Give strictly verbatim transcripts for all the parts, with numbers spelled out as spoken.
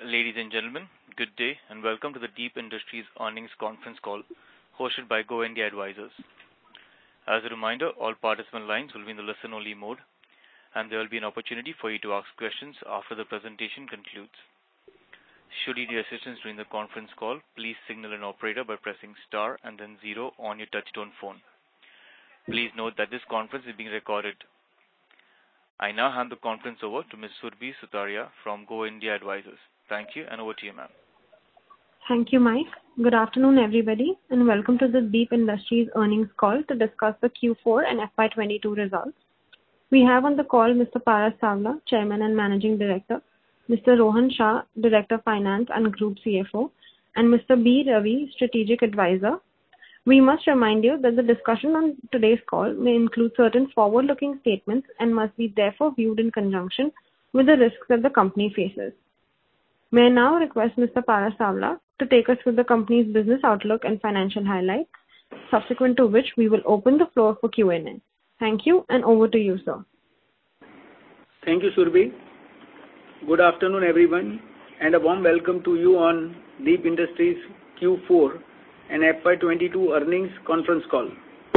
Ladies and gentlemen, good day and welcome to the Deep Industries earnings conference call hosted by Go India Advisors. As a reminder, all participant lines will be in the listen-only mode, and there will be an opportunity for you to ask questions after the presentation concludes. Should you need assistance during the conference call, please signal an operator by pressing star and then zero on your touchtone phone. Please note that this conference is being recorded. I now hand the conference over to Miz Surbhi Sutaria from Go India Advisors. Thank you, and over to you, ma'am. Thank you, Mike. Good afternoon, everybody, and welcome to the Deep Industries earnings call to discuss the Q four and F Y twenty-two results. We have on the call Mister Paras Savla, Chairman and Managing Director, Mister Rohan Shah, Director Finance and Group C F O, and Mister B. Ravi, Strategic Advisor. We must remind you that the discussion on today's call may include certain forward-looking statements and must be therefore viewed in conjunction with the risks that the company faces. May I now request Mister Paras Savla to take us through the company's business outlook and financial highlights, subsequent to which we will open the floor for Q and A. Thank you, and over to you, sir. Thank you, Surbhi. Good afternoon, everyone, and a warm welcome to you on Deep Industries Q four and F Y twenty-two earnings conference call.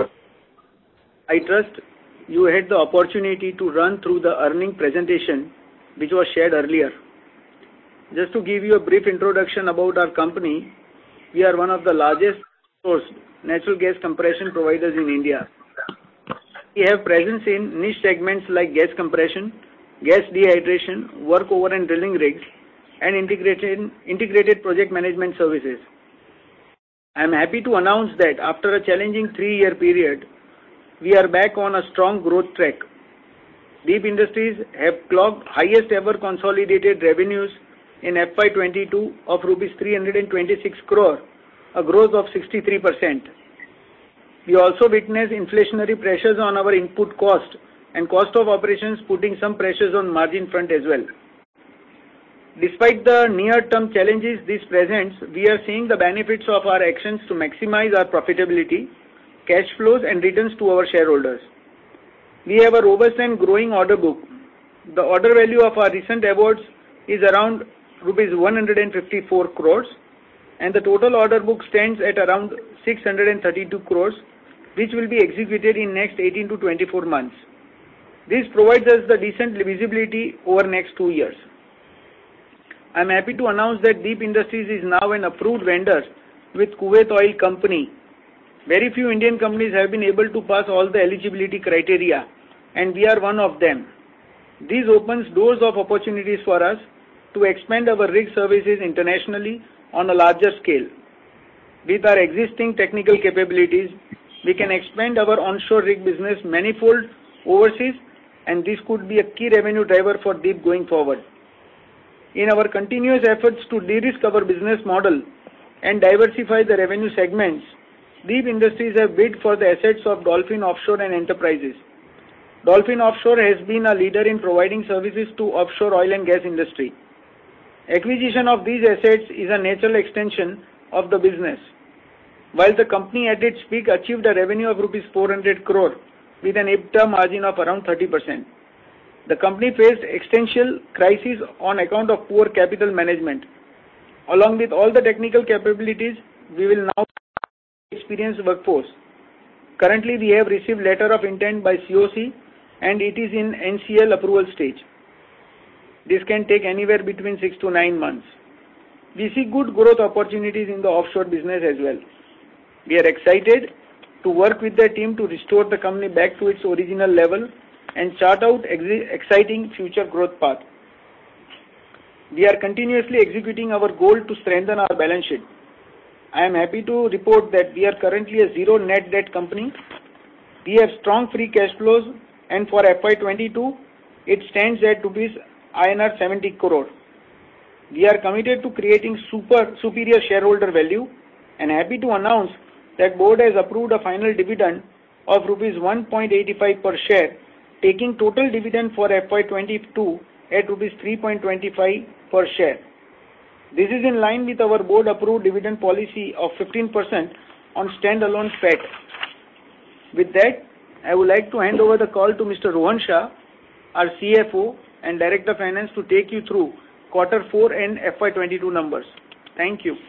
I trust you had the opportunity to run through the earning presentation which was shared earlier. Just to give you a brief introduction about our company, we are one of the largest source natural gas compression providers in India. We have presence in niche segments like gas compression, gas dehydration, workover and drilling rigs, and integrated, integrated project management services. I am happy to announce that after a challenging three-year period, we are back on a strong growth track. Deep Industries have clocked highest ever consolidated revenues in F Y twenty-two of rupees three hundred twenty-six crore, a growth of sixty-three percent. We also witness inflationary pressures on our input cost and cost of operations putting some pressures on margin front as well. Despite the near-term challenges this presents, we are seeing the benefits of our actions to maximize our profitability, cash flows and returns to our shareholders. We have a robust and growing order book. The order value of our recent awards is around rupees one hundred fifty-four crores, and the total order book stands at around six hundred thirty-two crores, which will be executed in next eighteen to twenty-four months. This provides us the decent visibility over next two years. I am happy to announce that Deep Industries is now an approved vendor with Kuwait Oil Company. Very few Indian companies have been able to pass all the eligibility criteria, and we are one of them. This opens doors of opportunities for us to expand our rig services internationally on a larger scale. With our existing technical capabilities, we can expand our onshore rig business manifold overseas, and this could be a key revenue driver for Deep going forward. In our continuous efforts to de-risk our business model and diversify the revenue segments, Deep Industries have bid for the assets of Dolphin Offshore and Enterprises. Dolphin Offshore has been a leader in providing services to offshore oil and gas industry. Acquisition of these assets is a natural extension of the business. While the company at its peak achieved a revenue of rupees four hundred crore with an EBITDA margin of around thirty percent. The company faced existential crisis on account of poor capital management. Along with all the technical capabilities, we will now experienced workforce. Currently, we have received letter of intent by C O C and it is in N C L approval stage. This can take anywhere between six to nine months. We see good growth opportunities in the offshore business as well. We are excited to work with the team to restore the company back to its original level and chart out exciting future growth path. We are continuously executing our goal to strengthen our balance sheet. I am happy to report that we are currently a zero net debt company. We have strong free cash flows, and for F Y twenty-two, it stands at rupees I N R seventy crore. We are committed to creating super superior shareholder value and happy to announce that board has approved a final dividend of rupees one point eight five per share, taking total dividend for F Y twenty-two at rupees three point two five per share. This is in line with our board approved dividend policy of fifteen percent on standalone P A T. With that, I would like to hand over the call to Mister Rohan Shah, our C F O and Director Finance, to take you through quarter four and F Y twenty-two numbers. Thank you.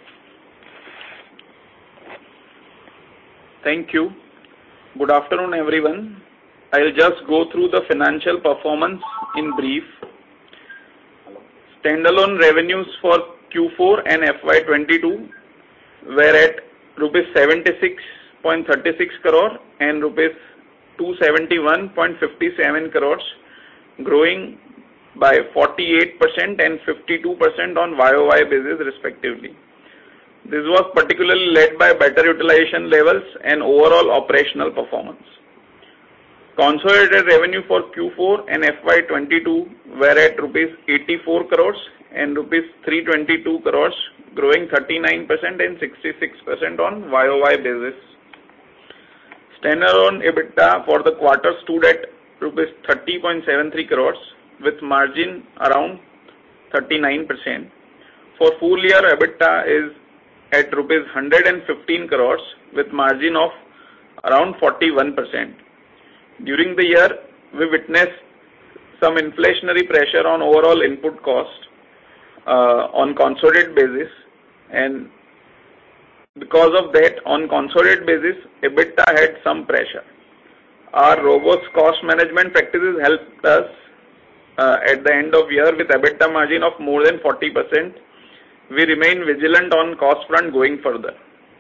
Thank you. Good afternoon, everyone. I'll just go through the financial performance in brief. Standalone revenues for Q four and F Y twenty-two were at rupees seventy-six point three six crore and rupees two hundred seventy-one point five seven crores, growing by forty-eight percent and fifty-two percent on Y O Y basis respectively. This was particularly led by better utilization levels and overall operational performance. Consolidated revenue for Q four and F Y twenty-two were at rupees eighty-four crores and rupees three hundred twenty-two crores, growing thirty-nine percent and sixty-six percent on Y O Y basis. Standalone EBITDA for the quarter stood at rupees thirty point seven three crores with margin around thirty-nine percent. For full year, EBITDA is at rupees one hundred fifteen crores with margin of around forty-one percent. During the year, we witnessed some inflationary pressure on overall input cost uh, on consolidated basis, and because of that, on consolidated basis, EBITDA had some pressure. Our robust cost management practices helped us uh, at the end of year with EBITDA margin of more than forty percent. We remain vigilant on cost front going further.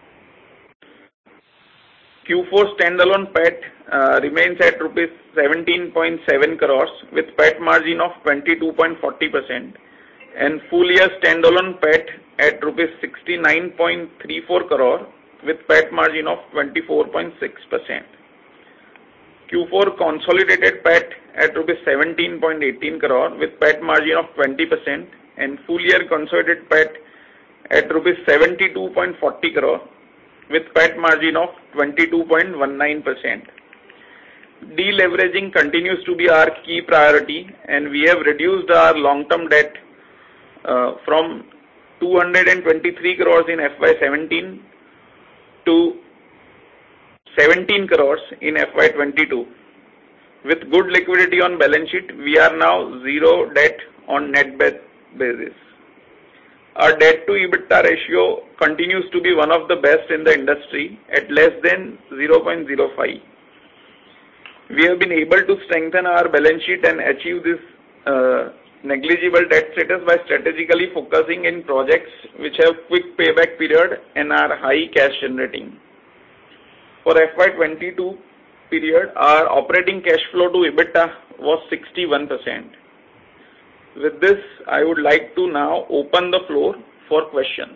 Q four standalone P A T uh, remains at rupees seventeen point seven crores with P A T margin of twenty-two point four zero percent and full year standalone P A T at rupees sixty-nine point three four crore with P A T margin of twenty-four point six percent. Q four consolidated P A T at rupees seventeen point one eight crore with P A T margin of twenty percent and full year consolidated P A T at rupees seventy-two point four zero crore with P A T margin of twenty-two point one nine percent. Deleveraging continues to be our key priority, and we have reduced our long-term debt uh, from two hundred twenty-three crores in F Y seventeen to seventeen crores in F Y twenty-two. With good liquidity on balance sheet, we are now zero debt on net debt basis. Our debt to EBITDA ratio continues to be one of the best in the industry at less than zero point zero five. We have been able to strengthen our balance sheet and achieve this uh, negligible debt status by strategically focusing in projects which have quick payback period and are high cash generating. For F Y twenty-two period, our operating cash flow to EBITDA was sixty-one percent. With this, I would like to now open the floor for questions.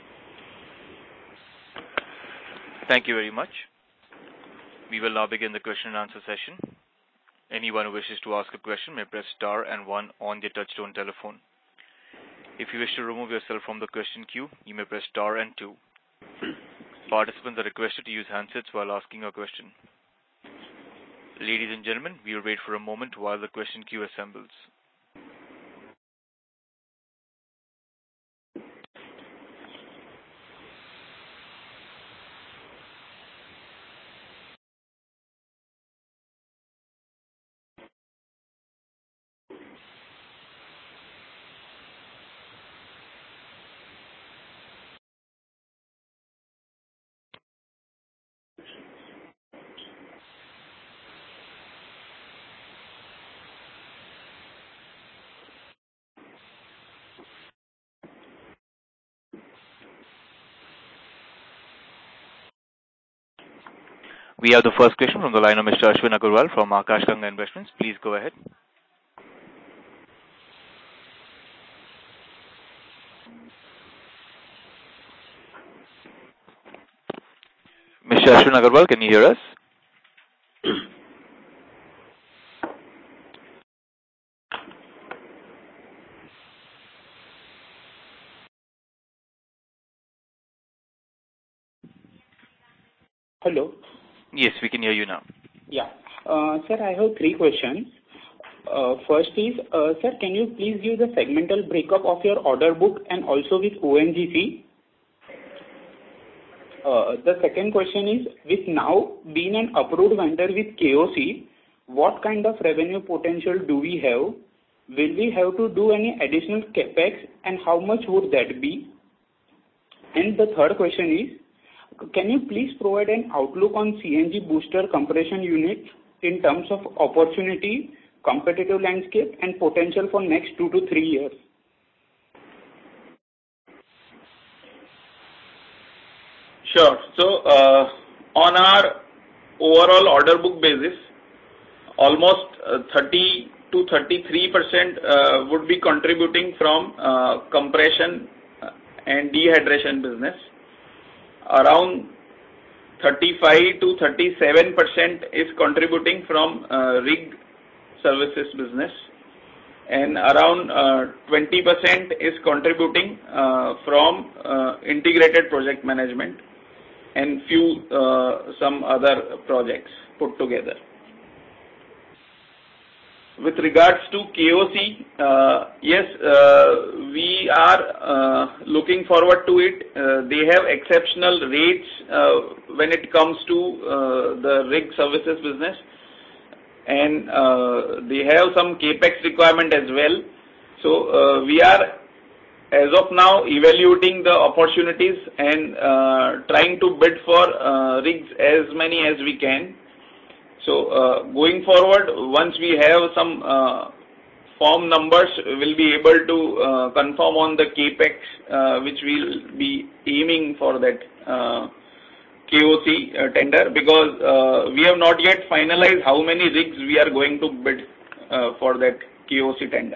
Thank you very much. We will now begin the question and answer session. Anyone who wishes to ask a question may press star and one on their touchtone telephone. If you wish to remove yourself from the question queue, you may press star and two. Participants are requested to use handsets while asking a question. Ladies and gentlemen, we will wait for a moment while the question queue assembles. We have the first question from the line of Mister Ashwin Agarwal from Akash Ganga Investments. Please go ahead. Mister Ashwin Agarwal, can you hear us? Hello. Yes, we can hear you now. Yeah. Uh, sir, I have three questions. Uh, first is, uh, sir, can you please give the segmental breakup of your order book and also with O N G C? Uh, the second question is, with now being an approved vendor with K O C, what kind of revenue potential do we have will we have to do any additional capex, and how much would that be? And the third question is, can you please provide an outlook on C N G booster compression units in terms of opportunity, competitive landscape, and potential for next two to three years? Sure. So, uh, on our overall order book basis, almost uh, thirty to thirty-three percent uh, would be contributing from uh, compression and dehydration business. Around thirty-five to thirty-seven percent is contributing from uh, rig services business, and around uh, twenty percent is contributing uh, from uh, integrated project management and few uh, some other projects put together. With regards to K O C, uh, yes, uh, we are uh, looking forward to it. Uh, they have exceptional rates uh, when it comes to uh, the rig services business, and uh, they have some capex requirement as well. So uh, we are, as of now, evaluating the opportunities and uh, trying to bid for uh, rigs as many as we can. So, uh, going forward, once we have some uh, firm numbers, we'll be able to uh, confirm on the capex, uh, which we'll be aiming for that uh, K O C uh, tender, because uh, we have not yet finalized how many rigs we are going to bid uh, for that K O C tender.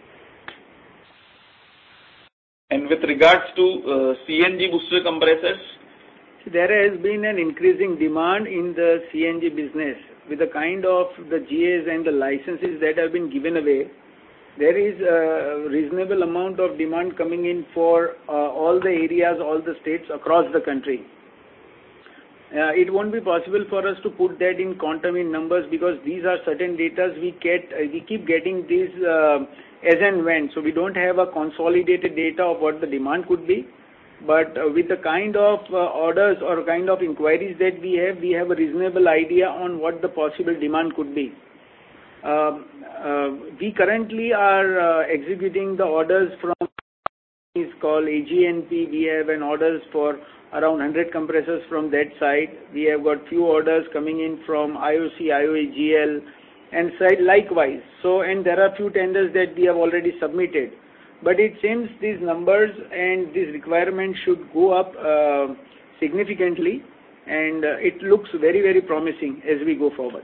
And with regards to uh, C N G booster compressors, there has been an increasing demand in the C N G business with the kind of the G As and the licenses that have been given away. There is a reasonable amount of demand coming in for uh, all the areas, all the states across the country. Uh, it won't be possible for us to put that in quantum in numbers, because these are certain data we get, uh, we keep getting these uh, as and when. So we don't have a consolidated data of what the demand could be. But uh, with the kind of uh, orders or kind of inquiries that we have, we have a reasonable idea on what the possible demand could be. Uh, uh, we currently are uh, executing the orders from, is called A G N P. We have an orders for around one hundred compressors from that side. We have got few orders coming in from I O C, I O A G L, and side likewise. So, and there are few tenders that we have already submitted. But it seems these numbers and these requirements should go up uh, significantly, and uh, it looks very, very promising as we go forward.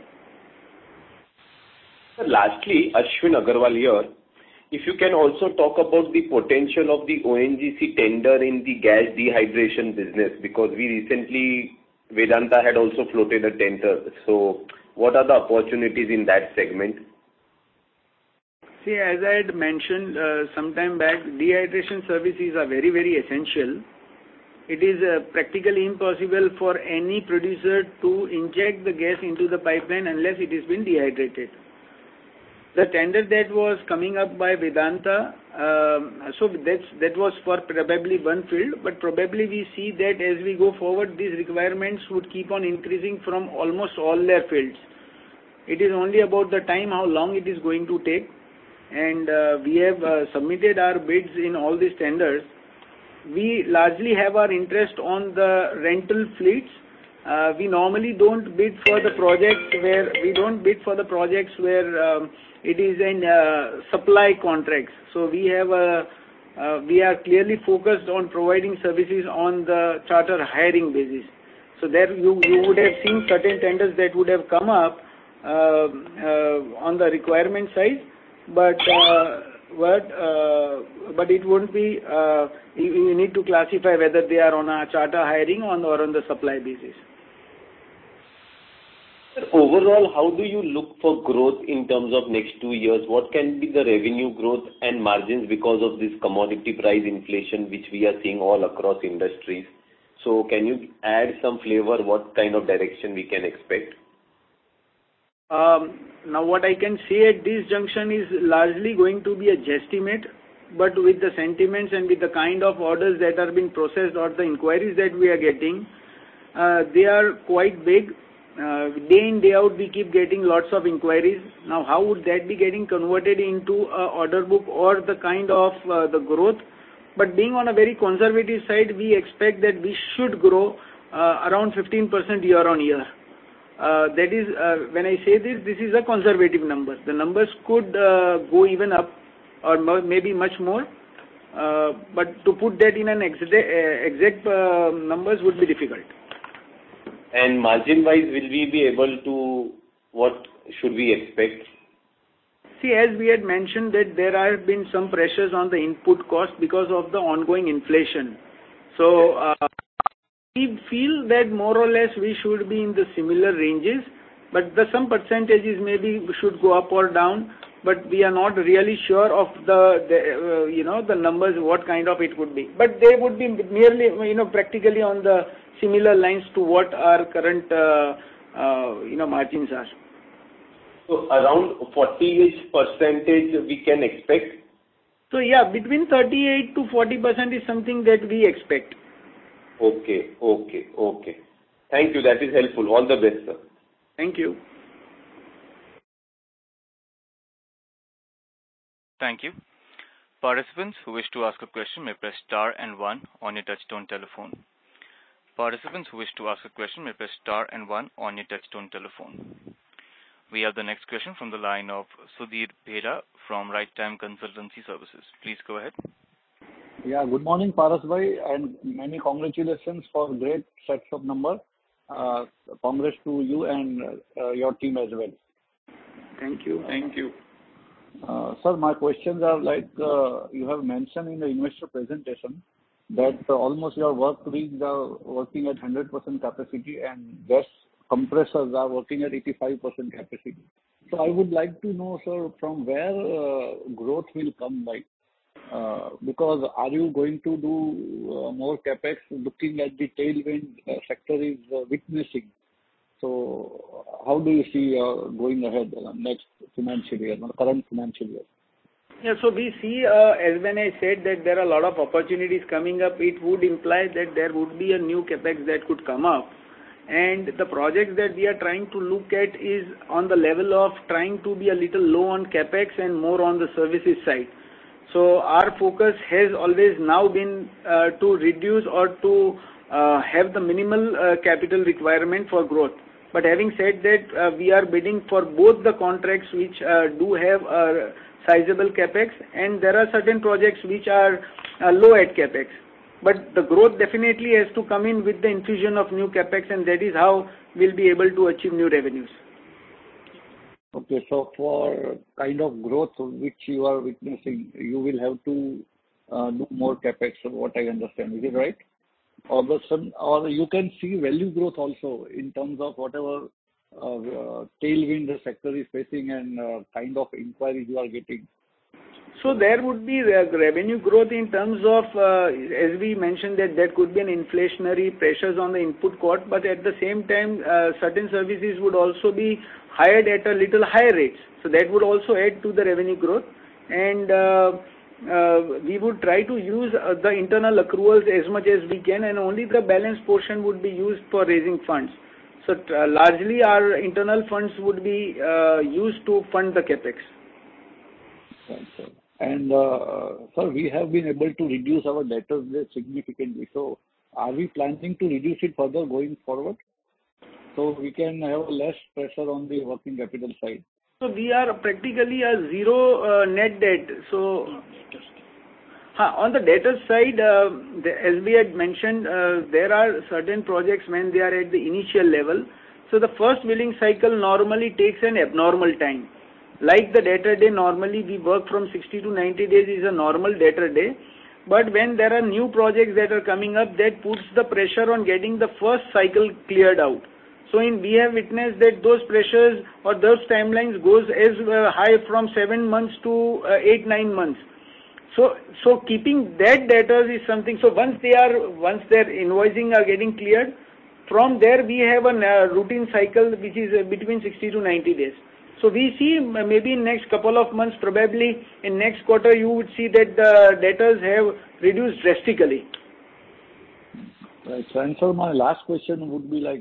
Lastly, Ashwin Agarwal here. If you can also talk about the potential of the O N G C tender in the gas dehydration business, because we recently, Vedanta had also floated a tender. So what are the opportunities in that segment? See, as I had mentioned uh, some time back, dehydration services are very, very essential. It is uh, practically impossible for any producer to inject the gas into the pipeline unless it has been dehydrated. The tender that was coming up by Vedanta, um, so that's, that was for probably one field, but probably we see that as we go forward, these requirements would keep on increasing from almost all their fields. It is only about the time, how long it is going to take. And uh, we have uh, submitted our bids in all these tenders. We largely have our interest on the rental fleets. Uh, we normally don't bid for the projects where we don't bid for the projects where um, it is in uh, supply contracts. So we have a uh, we are clearly focused on providing services on the charter hiring basis. So there you you would have seen certain tenders that would have come up uh, uh, on the requirement side. But uh, but uh, but it won't be. Uh, you, you need to classify whether they are on a charter hiring on or on the supply basis. Overall, how do you look for growth in terms of next two years? What can be the revenue growth and margins because of this commodity price inflation which we are seeing all across industries? So, can you add some flavor? What kind of direction we can expect? Um, now what I can say at this junction is largely going to be a guesstimate, but with the sentiments and with the kind of orders that are being processed or the inquiries that we are getting, uh, they are quite big, uh, day in, day out, we keep getting lots of inquiries. Now, how would that be getting converted into a order book or the kind of uh, the growth? But being on a very conservative side, we expect that we should grow uh, around fifteen percent year on year. Uh, that is, uh, when I say this, this is a conservative number. The numbers could uh, go even up or maybe much more. Uh, but to put that in an exact, uh, exact uh, numbers would be difficult. And margin-wise, will we be able to, what should we expect? See, as we had mentioned that there have been some pressures on the input cost because of the ongoing inflation. So, uh, we feel that more or less we should be in the similar ranges, but the some percentages maybe should go up or down, but we are not really sure of the, the uh, you know, the numbers, what kind of it would be. But they would be merely, you know, practically on the similar lines to what our current, uh, uh, you know, margins are. So around forty-ish percentage we can expect? So yeah, between thirty-eight to forty percent is something that we expect. Okay, okay, okay. Thank you. That is helpful. All the best, sir. Thank you. Thank you. Participants who wish to ask a question may press star and one on your touchtone telephone. Participants who wish to ask a question may press star and one on your touchtone telephone. We have the next question from the line of Sudhir Bheda from Right Time Consultancy Services. Please go ahead. Yeah, good morning, Paras bhai, and many congratulations for great sets of numbers. Uh, congrats to you and uh, your team as well. Thank you. Thank you. Uh, sir, my questions are like uh, you have mentioned in the investor presentation that uh, almost your work rigs are working at one hundred percent capacity and gas compressors are working at eighty-five percent capacity. So I would like to know, sir, from where uh, growth will come, like, uh, because are you going to do uh, more capex looking at the tailwind uh, sector is uh, witnessing? So how do you see uh, going ahead uh, next financial year, current financial year? Yeah, so we see, uh, as when I said that there are a lot of opportunities coming up, it would imply that there would be a new capex that could come up. And the projects that we are trying to look at is on the level of trying to be a little low on capex and more on the services side. So our focus has always now been uh, to reduce or to uh, have the minimal uh, capital requirement for growth. But having said that, uh, we are bidding for both the contracts which uh, do have a sizable capex, and there are certain projects which are uh, low at capex. But the growth definitely has to come in with the infusion of new capex, and that is how we'll be able to achieve new revenues. Okay, so for kind of growth which you are witnessing, you will have to uh, do more capex, what I understand. Is it right? Or the some, or you can see value growth also in terms of whatever uh, uh, tailwind the sector is facing and uh, kind of inquiries you are getting. So there would be revenue growth in terms of, uh, as we mentioned, that there could be an inflationary pressures on the input cost, but at the same time, uh, certain services would also be hired at a little higher rates. So that would also add to the revenue growth. And uh, uh, we would try to use uh, the internal accruals as much as we can, and only the balance portion would be used for raising funds. So uh, largely our internal funds would be uh, used to fund the capex. Right, and uh, sir, we have been able to reduce our debtors rate significantly. So are we planning to reduce it further going forward? So we can have less pressure on the working capital side. So we are practically a zero uh, net debt. So huh, on the debtor side, uh, the, as we had mentioned, uh, there are certain projects when they are at the initial level. So the first billing cycle normally takes an abnormal time. Like the debtor day, normally we work from sixty to ninety days is a normal debtor day. But when there are new projects that are coming up, that puts the pressure on getting the first cycle cleared out. So in we have witnessed that those pressures or those timelines goes as uh, high from seven months to uh, eight, nine months. So, so keeping that debtors is something. So once they are, once their invoicing are getting cleared, from there we have a uh, routine cycle which is uh, between sixty to ninety days. So we see maybe in next couple of months, probably in next quarter, you would see that the debtors have reduced drastically. Right. So, and so my last question would be like,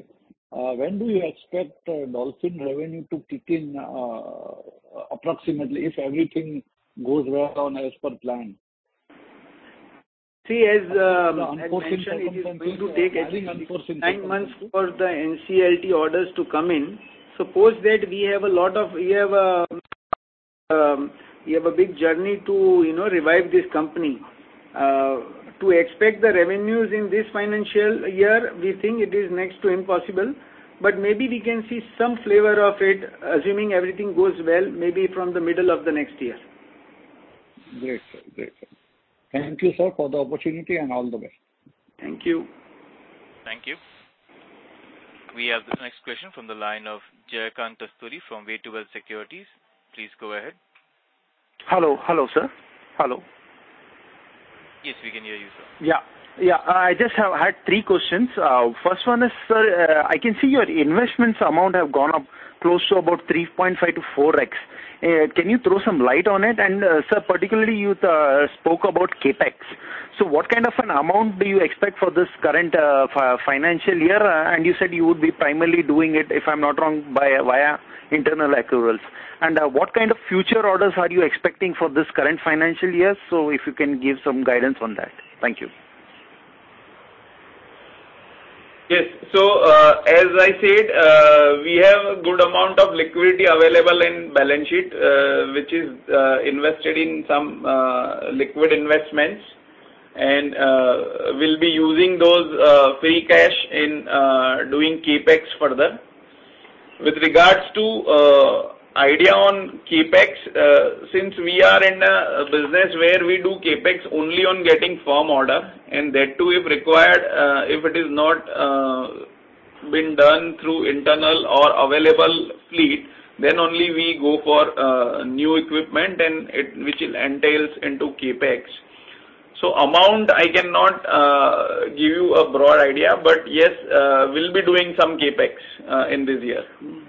Uh, when do you expect uh, Dolphin revenue to kick in uh, approximately if everything goes well on as per plan? See, as um, The as unforeseen mentioned, it is going to circumstances, take uh, at barring least unforeseen nine months circumstances. for the N C L T orders to come in. Suppose that we have a lot of, we have a, um, we have a big journey to, you know, revive this company. Uh, to expect the revenues in this financial year, we think it is next to impossible. But maybe we can see some flavor of it, assuming everything goes well, maybe from the middle of the next year. Great, sir. Great, sir. Thank you, sir, for the opportunity and all the best. Thank you. Thank you. We have the next question from the line of Jayakant Tasturi from Way to Wealth Securities. Please go ahead. Hello, hello, sir. Hello. Yes, we can hear you, sir. Yeah, yeah. Uh, I just have had three questions. Uh, first one is, sir, uh, I can see your investments amount have gone up close to about three point five to four x. Uh, can you throw some light on it? And, uh, sir, particularly you uh, spoke about CAPEX. So what kind of an amount do you expect for this current uh, f- financial year? Uh, and you said you would be primarily doing it, if I'm not wrong, by via internal accruals. And uh, what kind of future orders are you expecting for this current financial year? So if you can give some guidance on that. Thank you. Yes. So, uh, as I said, uh, we have a good amount of liquidity available in balance sheet, uh, which is uh, invested in some uh, liquid investments, and uh, we'll be using those uh, free cash in uh, doing CAPEX further. With regards to uh, idea on CAPEX, uh, since we are in a business where we do CAPEX only on getting firm order, and that too if required, uh, if it is not uh, been done through internal or available fleet, then only we go for uh, new equipment and it, which entails into CAPEX. So amount I cannot uh, give you a broad idea, but yes, uh, we'll be doing some CAPEX uh, in this year.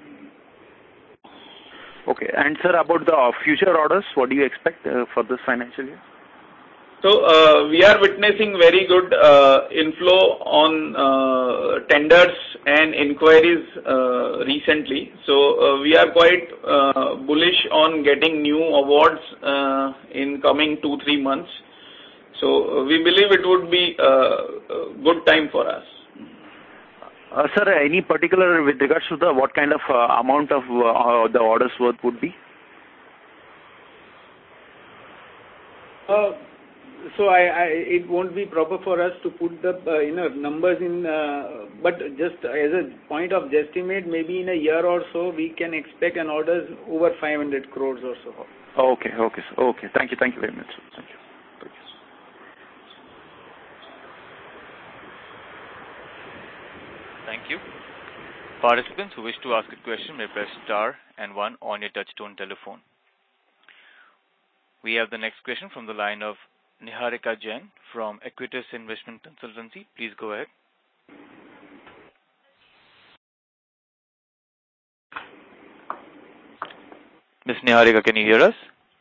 Okay. And, sir, about the future orders, what do you expect uh, for this financial year? So uh, we are witnessing very good uh, inflow on uh, tenders and inquiries uh, recently. So uh, we are quite uh, bullish on getting new awards uh, in coming two, three months. So uh, we believe it would be uh, a good time for us. Uh, sir, any particular with regards to the what kind of uh, amount of uh, the orders worth would be? Uh, so I, I, it won't be proper for us to put the uh, you know numbers in, uh, but just as a point of guesstimate, maybe in a year or so we can expect an orders over five hundred crores or so. Okay, okay, sir. Okay. Thank you, thank you very much, sir. Thank you. Thank you. Participants who wish to ask a question may press star and one on your touchtone telephone. We have the next question from the line of Niharika Jain from Equitas Investment Consultancy. Please go ahead. Miz Niharika, can you hear us?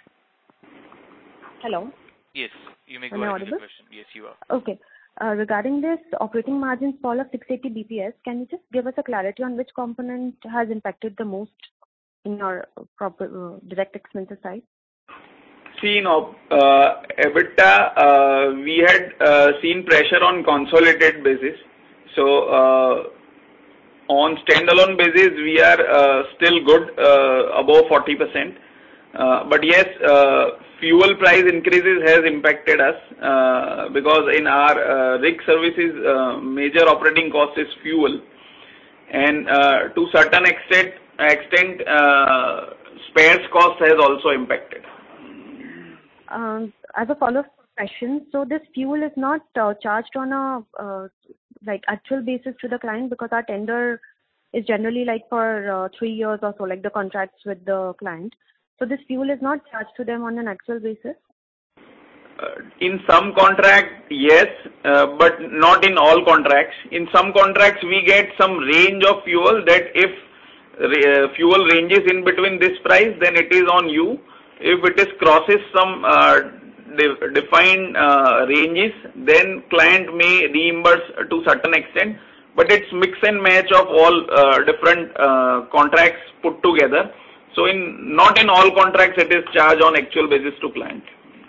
Hello. Yes, you may go Am I ahead with audible? the question. Yes, you are. Okay. Uh, regarding this operating margins fall of six hundred eighty B P S, can you just give us a clarity on which component has impacted the most in your uh, proper, uh, direct expenses side? See, no, uh, EBITDA, uh, we had uh, seen pressure on consolidated basis. So, uh, on standalone basis, we are uh, still good, uh, above forty percent. Uh, but yes, uh, fuel price increases has impacted us uh, because in our uh, rig services, uh, major operating cost is fuel, and uh, to certain extent, extent uh, spares cost has also impacted. Um, as a follow-up question, so this fuel is not uh, charged on a uh, like actual basis to the client, because our tender is generally like for uh, three years or so, like the contracts with the client. So this fuel is not charged to them on an actual basis? Uh, in some contract, yes, uh, but not in all contracts. In some contracts, we get some range of fuel that if uh, fuel ranges in between this price, then it is on you. If it is crosses some uh, de- defined uh, ranges, then client may reimburse to certain extent. but it's mix and match of all uh, different uh, contracts put together. So in not in all contracts it is charged on actual basis to client.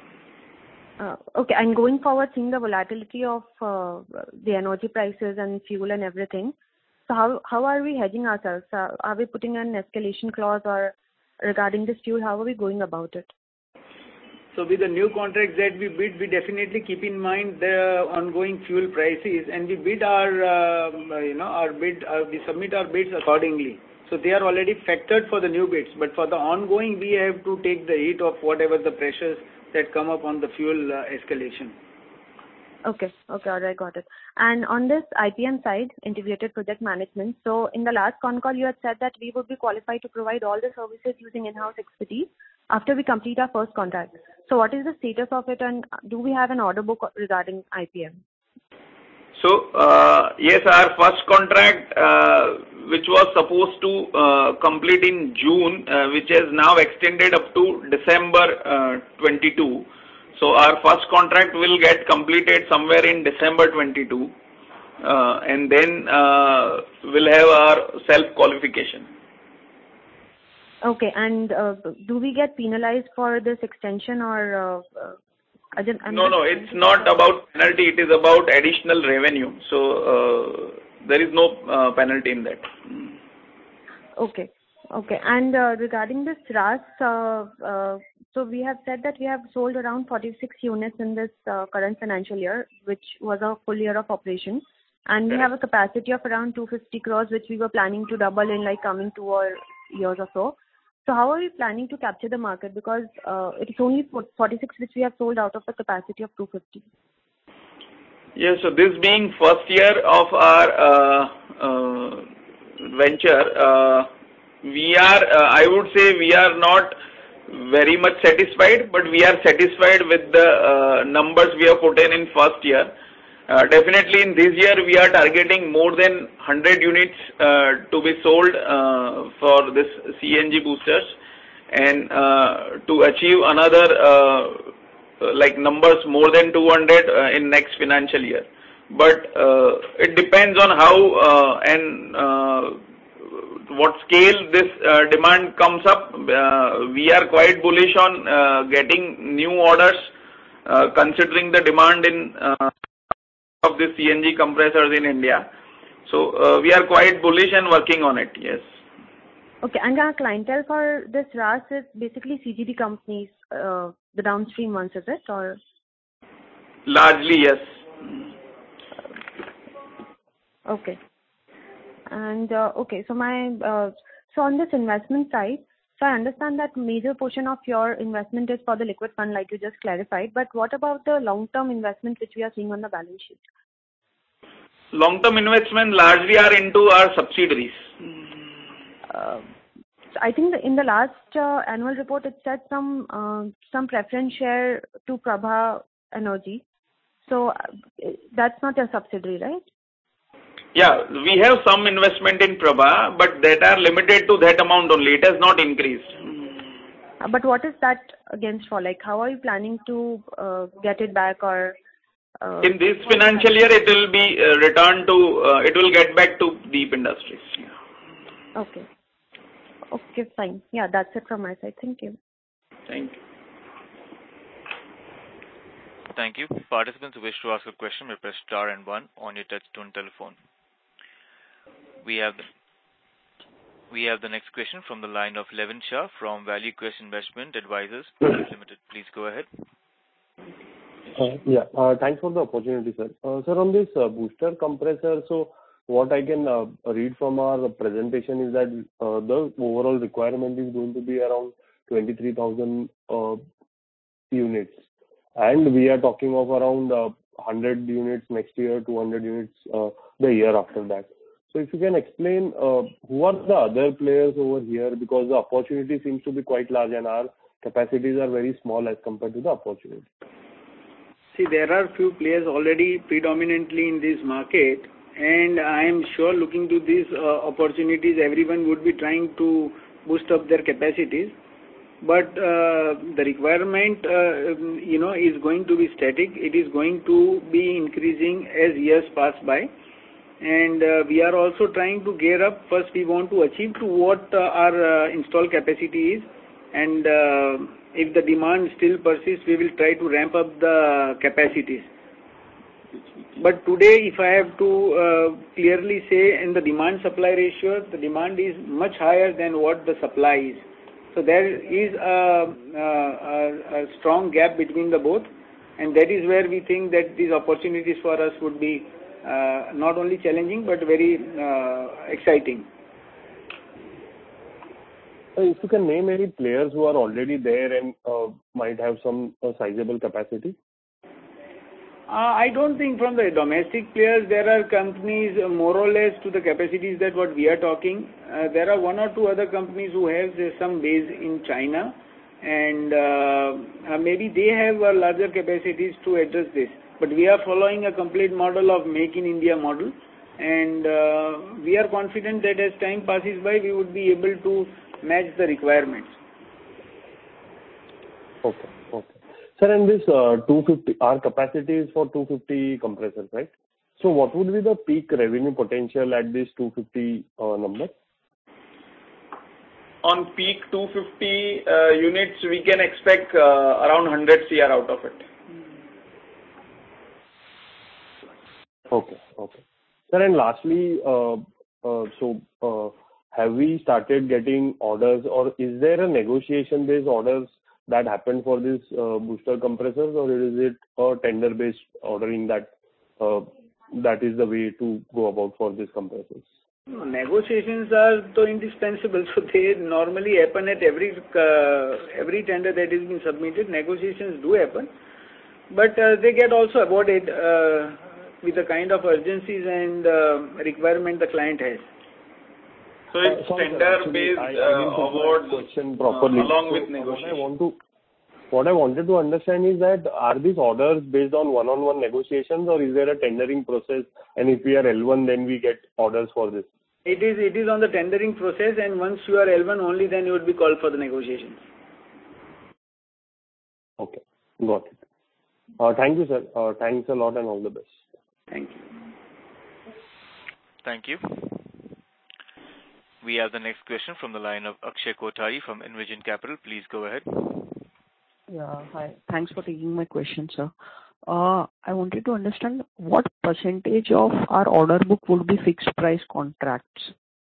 Uh, okay, and going forward, seeing the volatility of uh, the energy prices and fuel and everything, so how how are we hedging ourselves? Uh, are we putting an escalation clause, or regarding this fuel, how are we going about it? So with the new contracts that we bid, we definitely keep in mind the ongoing fuel prices, and we bid our, uh, you know, our bid, uh, we submit our bids accordingly. So they are already factored for the new bids, but for the ongoing, we have to take the hit of whatever the pressures that come up on the fuel uh, escalation. Okay, okay, all right, got it. And on this I P M side, Integrated Project Management, so in the last con call, you had said that we would be qualified to provide all the services using in-house expertise after we complete our first contract. So what is the status of it, and do we have an order book regarding I P M? So, uh, yes, our first contract, uh, which was supposed to uh, complete in June, uh, which has now extended up to December uh, twenty-two. So our first contract will get completed somewhere in December twenty-two, uh, and then uh, we'll have our self-qualification. Okay, and uh, do we get penalized for this extension, or uh, uh, I didn't, I'm no, no, it's not about penalty. It is about additional revenue. So uh, there is no uh, penalty in that. Okay, okay. And uh, regarding this R A S, uh, uh, so we have said that we have sold around forty-six units in this uh, current financial year, which was a full year of operation, and we have a capacity of around two hundred fifty crores, which we were planning to double in like coming two or years or so. So how are we planning to capture the market? Because uh, it is only forty-six which we have sold out of a capacity of two hundred fifty. Yes, so this being first year of our uh, uh, venture, uh, we are, uh, I would say we are not very much satisfied, but we are satisfied with the uh, numbers we have put in in first year. Uh, definitely in this year we are targeting more than one hundred units uh, to be sold uh, for this C N G boosters, and uh, to achieve another uh, like numbers more than two hundred uh, in next financial year. But uh, it depends on how uh, and uh, what scale this uh, demand comes up. Uh, we are quite bullish on uh, getting new orders uh, considering the demand in uh, of the C N G compressors in India. So uh, we are quite bullish and working on it, yes. Okay, and our clientele for this R A S is basically C G D companies, uh, the downstream ones, is it? Or largely, yes. Okay. And uh, okay, so my uh, so on this investment side, so I understand that major portion of your investment is for the liquid fund, like you just clarified. But what about the long-term investments which we are seeing on the balance sheet? Long-term investment largely are into our subsidiaries. Uh, so I think the, in the last uh, annual report, it said some uh, some preference share to Prabha Energy. So uh, that's not a subsidiary, right? Yeah, we have some investment in Prabha, but that are limited to that amount only. It has not increased. Uh, but what is that against for? Like, how are you planning to uh, get it back, or? Uh, in this financial year, it will be uh, returned to. Uh, it will get back to Deep Industries. Yeah. Okay. Okay, fine. Yeah, that's it from my side. Thank you. Thank you. Thank you. Participants who wish to ask a question may press star and one on your touch-tone telephone. We have the, we have the next question from the line of Levin Shah from Value Quest Investment Advisors Limited. Please go ahead. Uh, yeah, uh, thanks for the opportunity, sir. Uh, sir, on this uh, booster compressor, so what I can uh, read from our presentation is that uh, the overall requirement is going to be around twenty-three thousand uh, units. And we are talking of around uh, one hundred units next year, two hundred units uh, the year after that. So if you can explain uh, who are the other players over here, because the opportunity seems to be quite large and our capacities are very small as compared to the opportunity. See, there are few players already predominantly in this market, and I am sure looking to these uh, opportunities, everyone would be trying to boost up their capacities. But uh, the requirement, uh, you know, is going to be static. It is going to be increasing as years pass by. and uh, we are also trying to gear up. First, we want to achieve to what uh, our uh, installed capacity is, and uh, if the demand still persists, we will try to ramp up the capacities. But today, if I have to uh, clearly say in the demand-supply ratio, the demand is much higher than what the supply is. So there is a, a, a strong gap between the both, and that is where we think that these opportunities for us would be uh, not only challenging but very uh, exciting. So if you can name any players who are already there and uh, might have some uh, sizable capacity? Uh, I don't think from the domestic players there are companies uh, more or less to the capacities that what we are talking. Uh, there are one or two other companies who have uh, some base in China, and uh, uh, maybe they have uh, larger capacities to address this. But we are following a complete model of Make in India model, and uh, we are confident that as time passes by, we would be able to match the requirements. Okay, okay. Sir, and this uh, two fifty, our capacity is for two fifty compressors, right? So what would be the peak revenue potential at this two fifty uh, number? On peak two hundred fifty uh, units, we can expect uh, around one hundred crore out of it. Okay, okay. Sir, and lastly, uh, uh, so uh, have we started getting orders, or is there a negotiation-based orders that happened for these uh, booster compressors, or is it a tender-based ordering that uh, that is the way to go about for these compressors? No, negotiations are so indispensable, so they normally happen at every uh, every tender that has been submitted. Negotiations do happen, but uh, they get also awarded uh, with the kind of urgencies and uh, requirement the client has. So it's uh, tender-based uh, awards question properly. Uh, along so with negotiation. What I want to, what I wanted to understand is that are these orders based on one-on-one negotiations, or is there a tendering process? And if we are L one, then we get orders for this. It is it is on the tendering process, and once you are L one only, then you would be called for the negotiations. Okay, got it. Uh, thank you, sir. Uh, thanks a lot, and all the best. Thank you. Thank you. We have the next question from the line of Akshay Kothari from Envision Capital. Please go ahead. Yeah, hi. Thanks for taking my question, sir. Uh, I wanted to understand what percentage of our order book would be fixed price contracts.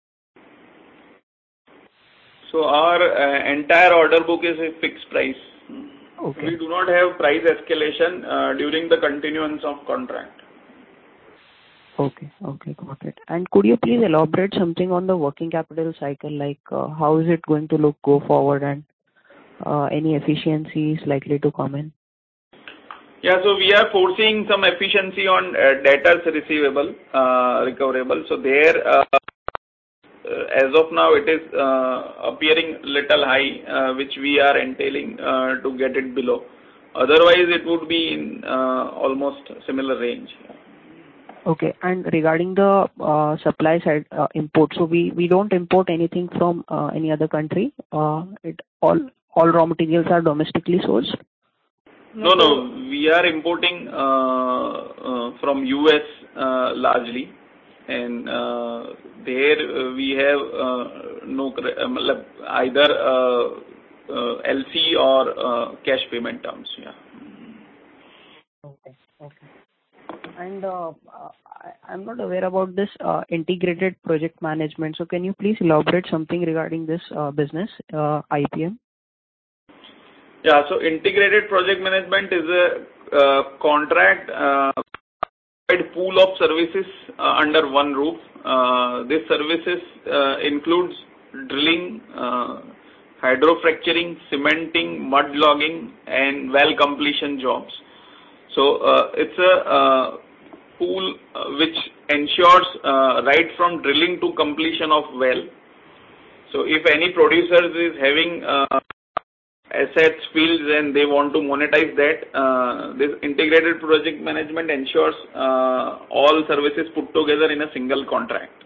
So our uh, entire order book is a fixed price. Okay. We do not have price escalation uh, during the continuance of contract. Okay, okay, got it. And could you please elaborate something on the working capital cycle, like uh, how is it going to look go forward, and uh, any efficiencies likely to come in? Yeah, so we are foreseeing some efficiency on uh, debtors receivable, uh, recoverable. So there, uh, uh, as of now, it is uh, appearing little high, uh, which we are entailing uh, to get it below. Otherwise, it would be in uh, almost similar range. Okay, and regarding the uh, supply side uh, import, so we, we don't import anything from uh, any other country. Uh, it all all raw materials are domestically sourced. No, no, we are importing uh, uh, from U S uh, largely, and uh, there uh, we have uh, no uh, either uh, uh, L C or uh, cash payment terms. Yeah. Okay, okay. And uh, I, I'm not aware about this uh, integrated project management. So can you please elaborate something regarding this uh, business, uh, I P M? Yeah, so integrated project management is a uh, contract uh, pool of services uh, under one roof. Uh, these services uh, includes drilling, uh, hydrofracturing, cementing, mud logging, and well completion jobs. So uh, it's a uh, pool uh, which ensures uh, right from drilling to completion of well. So if any producer is having uh, assets, fields, and they want to monetize that, uh, this integrated project management ensures uh, all services put together in a single contract.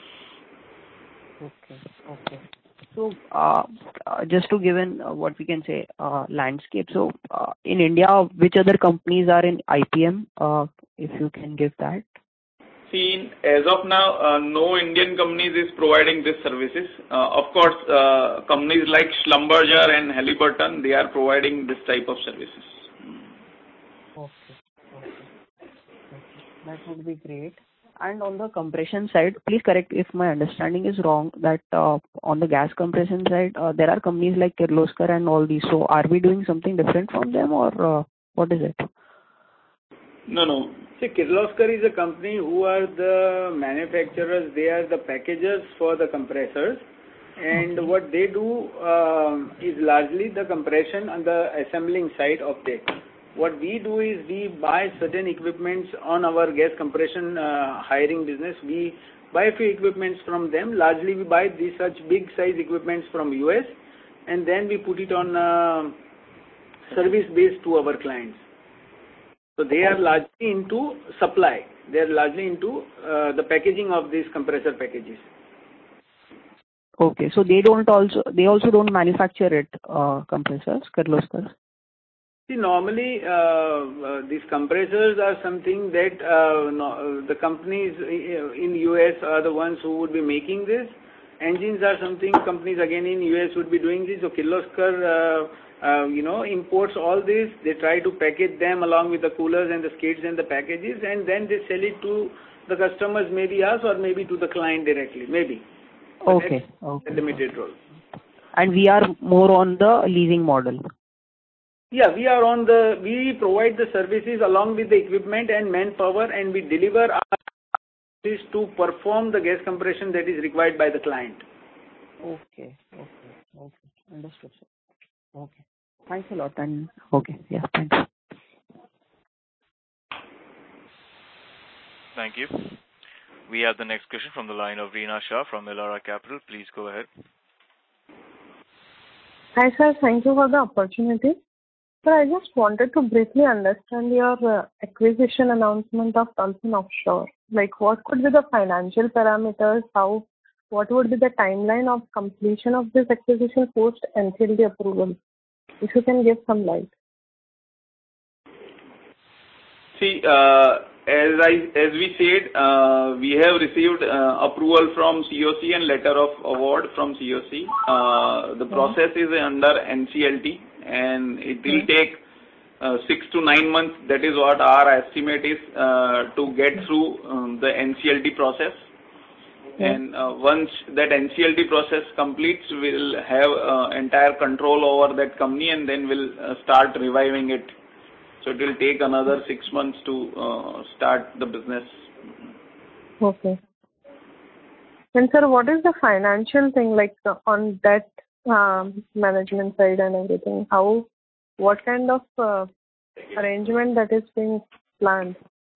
Okay, okay. So, uh, uh, just to give in uh, what we can say, uh, landscape. So, uh, in India, which other companies are in I P M? Uh, if you can give that. See, as of now, uh, no Indian companies is providing these services. Uh, of course, uh, companies like Schlumberger and Halliburton, they are providing this type of services. Okay. Okay. Okay. That would be great. And on the compression side, please correct if my understanding is wrong, that uh, on the gas compression side, uh, there are companies like Kirloskar and all these. So are we doing something different from them, or uh, what is it? No, no. See, Kirloskar is a company who are the manufacturers. They are the packagers for the compressors. And okay. what they do um, is largely the compression on the assembling side of it. What we do is we buy certain equipments on our gas compression uh, hiring business. We buy a few equipments from them. Largely we buy these such big size equipments from U S and then we put it on uh, service base to our clients. So they are largely into supply. They are largely into uh, the packaging of these compressor packages. Okay, so they don't also they also don't manufacture it, uh, compressors, Kirloskar. See, normally uh, uh, these compressors are something that uh, no, the companies in U S are the ones who would be making this. Engines are something companies again in U S would be doing this. So Kirloskar, uh, uh, you know, imports all this. They try to package them along with the coolers and the skids and the packages, and then they sell it to the customers, maybe us or maybe to the client directly, maybe. Okay. Okay. A limited role. And we are more on the leasing model. Yeah, we are on the, we provide the services along with the equipment and manpower, and we deliver our services to perform the gas compression that is required by the client. Okay, okay, okay. Understood, sir. Okay. Thanks a lot. And okay, yeah, thanks. Thank you. We have the next question from the line of Reena Shah from Elara Capital. Please go ahead. Hi, sir. Thank you for the opportunity. Sir, I just wanted to briefly understand your uh, acquisition announcement of Tulsa Offshore. Like, what could be the financial parameters? How, what would be the timeline of completion of this acquisition post N C L T approval? If you can give some light. See, uh, as I as we said, uh, we have received uh, approval from C O C and letter of award from C O C. Uh, the process is under N C L T, and it will take uh, six to nine months. That is what our estimate is uh, to get through um, the N C L T process. And uh, once that N C L T process completes, we'll have uh, entire control over that company, and then we'll uh, start reviving it. So it will take another six months to uh, start the business. Okay. And sir, what is the financial thing like uh, on that um, management side and everything? How, what kind of uh, arrangement that is being planned?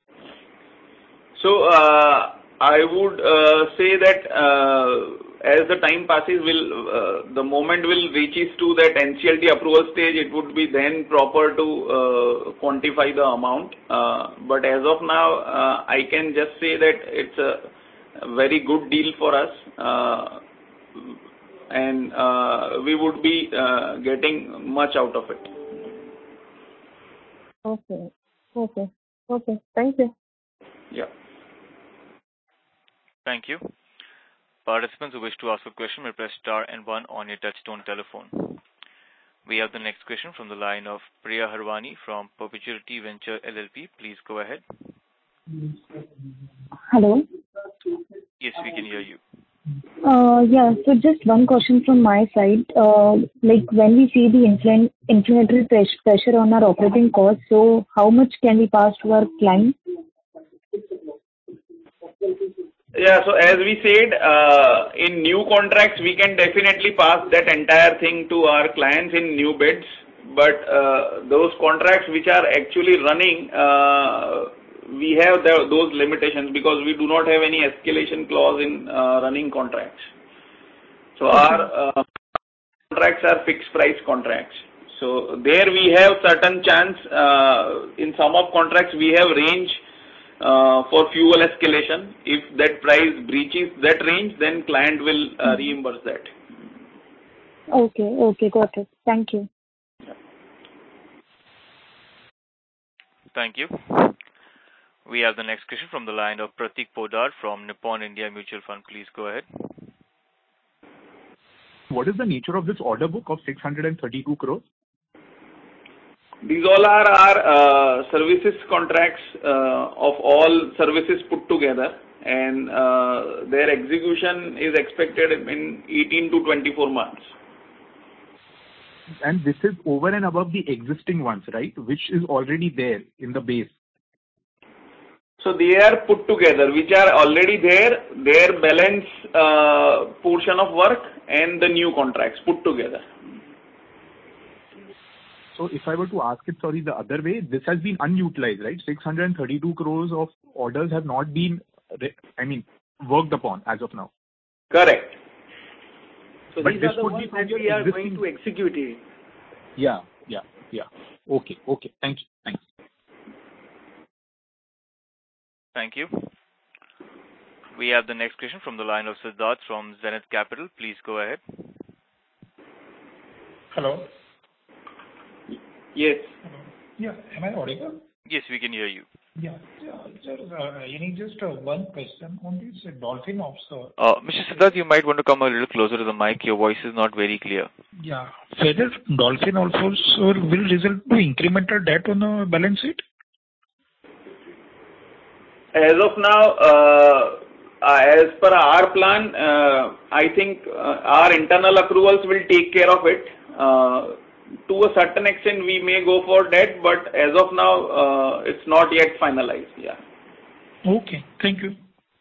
So uh, I would uh, say that uh, as the time passes, will uh, the moment will reaches to that N C L T approval stage, it would be then proper to uh, quantify the amount. Uh, but as of now, uh, I can just say that it's a, a very good deal for us, uh, and uh, we would be uh, getting much out of it. Okay. Okay. Okay. Thank you. Yeah. Thank you. Participants who wish to ask a question may press star and one on your touchtone telephone. We have the next question from the line of Priya Harwani from Perpetuity Venture L L P. Please go ahead. Hello. Yes, we can hear you. Uh, yeah, so just one question from my side. Uh, like when we see the infl- inflationary pressure on our operating costs, so how much can we pass to our clients? Yeah, so as we said, uh, in new contracts, we can definitely pass that entire thing to our clients in new bids. But uh, those contracts which are actually running, uh, we have the, those limitations because we do not have any escalation clause in uh, running contracts. So okay. our uh, contracts are fixed price contracts. So there we have certain chance. Uh, in some of contracts, we have range Uh, for fuel escalation. If that price breaches that range, then client will uh, reimburse that. Okay, okay, got it. Thank you. Thank you. We have the next question from the line of Pratik Podar from Nippon India Mutual Fund. Please go ahead. What is the nature of this order book of six hundred thirty-two crores? These all are our uh, services contracts uh, of all services put together, and uh, their execution is expected in eighteen to twenty-four months. And this is over and above the existing ones, right? Which is already there in the base. So they are put together, which are already there, their balance uh, portion of work and the new contracts put together. So if I were to ask it, sorry, the other way, this has been unutilized, right? six hundred thirty-two crores of orders have not been, I mean, worked upon as of now. Correct. So But these this are the would ones be that from we your are existing- going to execute it. Yeah, yeah, yeah. Okay, okay. Thank you. Thanks. Thank you. We have the next question from the line of Siddharth from Zenith Capital. Please go ahead. Hello. Yes. Hello. Yeah, am I audible? Yes, we can hear you. Yeah. Yeah, sir, uh, you need just uh, one question on this uh, Dolphin Offshore. Uh, Mister Siddharth, you might want to come a little closer to the mic. Your voice is not very clear. Yeah. Whether Dolphin Offshore will result to incremental debt on the balance sheet? As of now, uh, as per our plan, uh, I think uh, our internal accruals will take care of it. Uh, to a certain extent, we may go for debt, but as of now, uh, it's not yet finalized. Yeah. Okay. Thank you.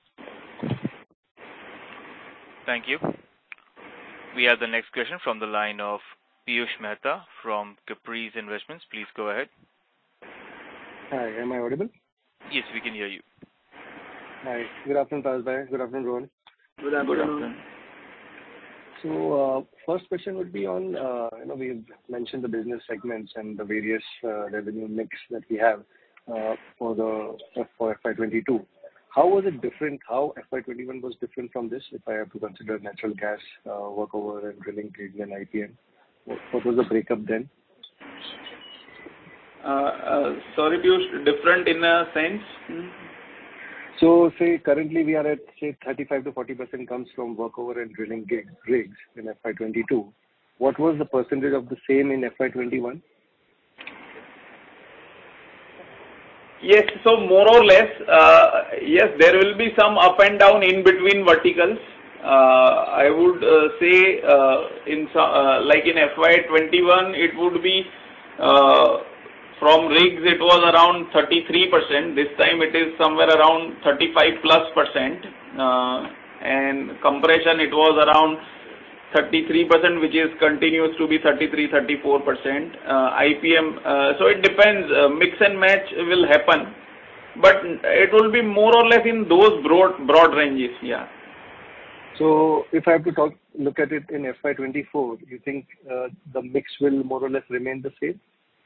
Thank you. We have the next question from the line of Piyush Mehta from Caprice Investments. Please go ahead. Hi, am I audible? Yes, we can hear you. Hi. Good afternoon, Paras Bhai. Good afternoon, Rohan. Good afternoon. So, uh, first question would be on, uh, you know, we've mentioned the business segments and the various uh, revenue mix that we have uh, for the for F Y twenty-two. How was it different? How F Y twenty-one was different from this, if I have to consider natural gas, uh, workover and drilling rigs and I P M? What, what was the breakup then? Uh, uh, sorry, Piyush, different in a sense? Hmm? So, say currently we are at, say, thirty-five to forty percent comes from workover and drilling gig, rigs in F Y twenty-two. What was the percentage of the same in F Y twenty-one? Yes, so more or less, uh, yes, there will be some up and down in between verticals. Uh, I would uh, say uh, in some, uh, like in F Y twenty-one, it would be uh, from rigs it was around thirty-three percent. This time it is somewhere around thirty-five plus percent. Uh, and compression it was around thirty-three percent, which is continues to be thirty-three, thirty-four percent. Uh, I P M, uh, so it depends. Uh, mix and match will happen, but it will be more or less in those broad broad ranges. Yeah. So, if I have to talk, look at it in F Y twenty-four, you think uh, the mix will more or less remain the same?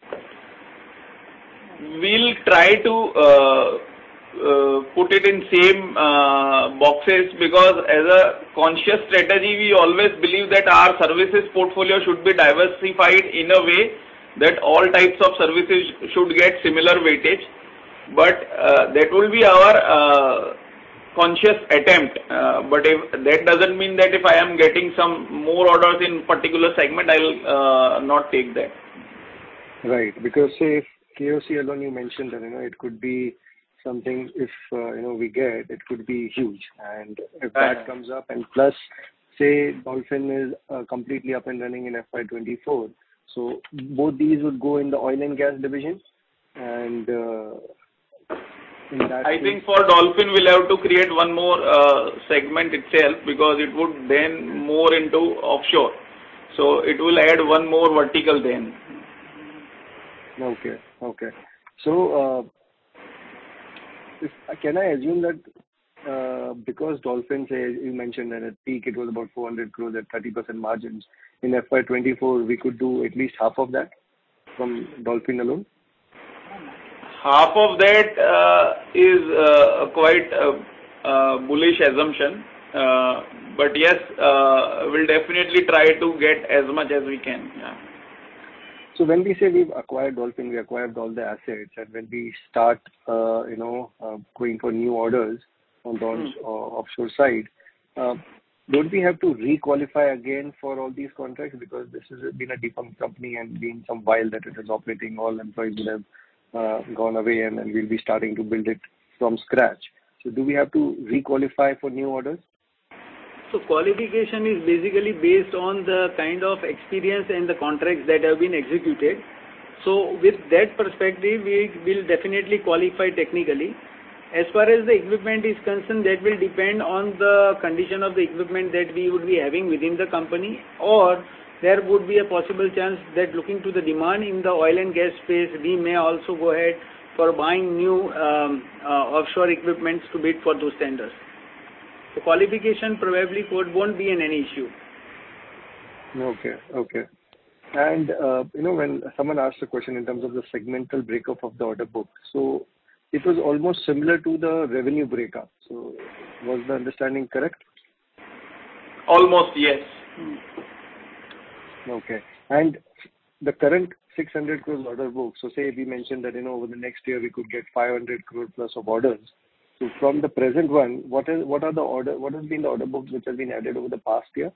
We'll try to uh, uh, put it in same uh, boxes, because as a conscious strategy, we always believe that our services portfolio should be diversified in a way that all types of services should get similar weightage. But uh, that will be our uh, conscious attempt. Uh, but if that doesn't mean that if I am getting some more orders in particular segment, I'll uh, not take that. Right, because say if K O C alone, you mentioned that, you know, it could be something, if, uh, you know, we get, it could be huge. And if that Uh-huh. comes up, and plus, say, Dolphin is uh, completely up and running in F Y twenty-four, so both these would go in the oil and gas division, and uh, in that I case, think for Dolphin, we'll have to create one more uh, segment itself, because it would then more into offshore. So it will add one more vertical then. Okay. Okay. So, uh, if, can I assume that uh, because Dolphin, say, you mentioned that at peak it was about four hundred crores at thirty percent margins, in F Y twenty-four we could do at least half of that from Dolphin alone? Half of that uh, is uh, quite a, a bullish assumption. Uh, but yes, uh, we'll definitely try to get as much as we can. Yeah. So when we say we've acquired Dolphin, we acquired all the assets, and when we start, uh, you know, uh, going for new orders on the mm. uh, offshore side, uh, don't we have to re-qualify again for all these contracts? Because this has been a defunct company and been some while that it is operating, all employees will have uh, gone away, and then we'll be starting to build it from scratch. So do we have to re-qualify for new orders? So qualification is basically based on the kind of experience and the contracts that have been executed. So with that perspective, we will definitely qualify technically. As far as the equipment is concerned, that will depend on the condition of the equipment that we would be having within the company, or there would be a possible chance that looking to the demand in the oil and gas space, we may also go ahead for buying new um, uh, offshore equipments to bid for those tenders. So qualification probably could won't be an any issue. Okay, okay. And, uh, you know, when someone asked a question in terms of the segmental breakup of the order book, so it was almost similar to the revenue breakup. So was the understanding correct? Almost, yes. Okay. And the current six hundred crores order book, so say we mentioned that, you know, over the next year we could get five hundred crore plus of orders. So from the present one, what is what are the order what has been the order books which has been added over the past year?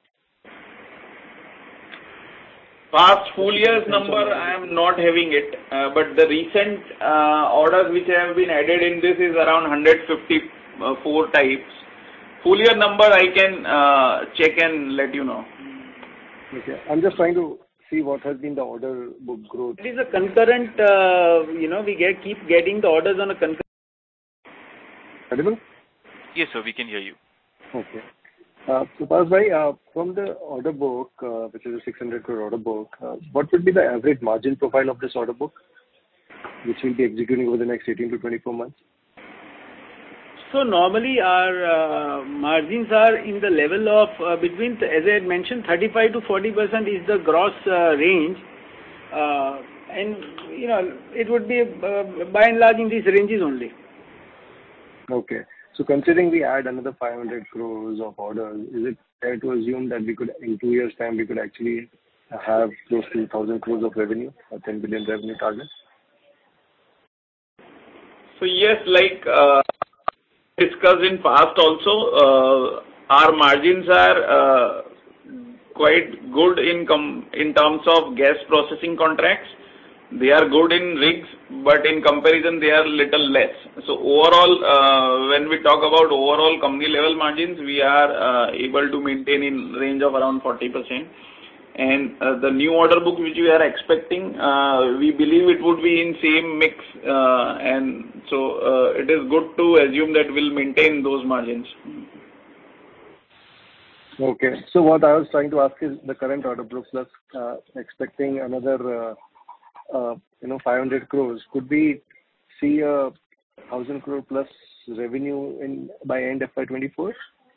Past full year's number I am not having it, uh, but the recent uh, orders which have been added in this is around one hundred fifty-four types. Full year number I can uh, check and let you know. Okay, I'm just trying to see what has been the order book growth. It is a concurrent, uh, you know, we get keep getting the orders on a concurrent. Audible? Yes, sir, we can hear you. Okay. Uh, so, Parasbhai, uh, from the order book, uh, which is a six hundred crore order book, uh, what would be the average margin profile of this order book, which will be executing over the next eighteen to twenty-four months? So normally our uh, margins are in the level of uh, between, as I had mentioned, thirty-five to forty percent is the gross uh, range. Uh, and, you know, it would be uh, by and large in these ranges only. Okay. So considering we add another five hundred crores of orders, is it fair to assume that we could, in two years' time, we could actually have close to one thousand crores of revenue, a ten billion revenue target? So yes, like uh, discussed in past also, uh, our margins are uh, quite good in com in terms of gas processing contracts. They are good in rigs, but in comparison they are little less. So overall, uh, when we talk about overall company level margins, we are uh, able to maintain in range of around forty percent. And uh, the new order book which we are expecting, uh, we believe it would be in same mix, uh, and so uh, it is good to assume that we'll maintain those margins. Okay. So what I was trying to ask is the current order book plus uh, expecting another, uh, uh, you know, five hundred crores. Could we see a one thousand crore plus revenue in by end F Y twenty-four?